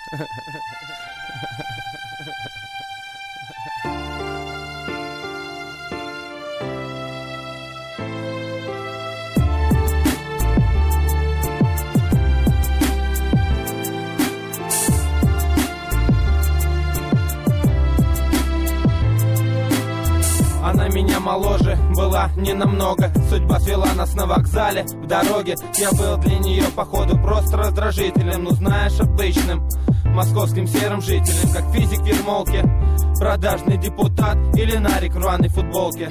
Она меня моложе была не намного. Судьба свела нас на вокзале, в дороге. Я был для нее, походу, просто раздражителем. Ну знаешь, обычным московским серым жителем. Как физик в ермолке, продажный депутат или нарик в рваной футболке.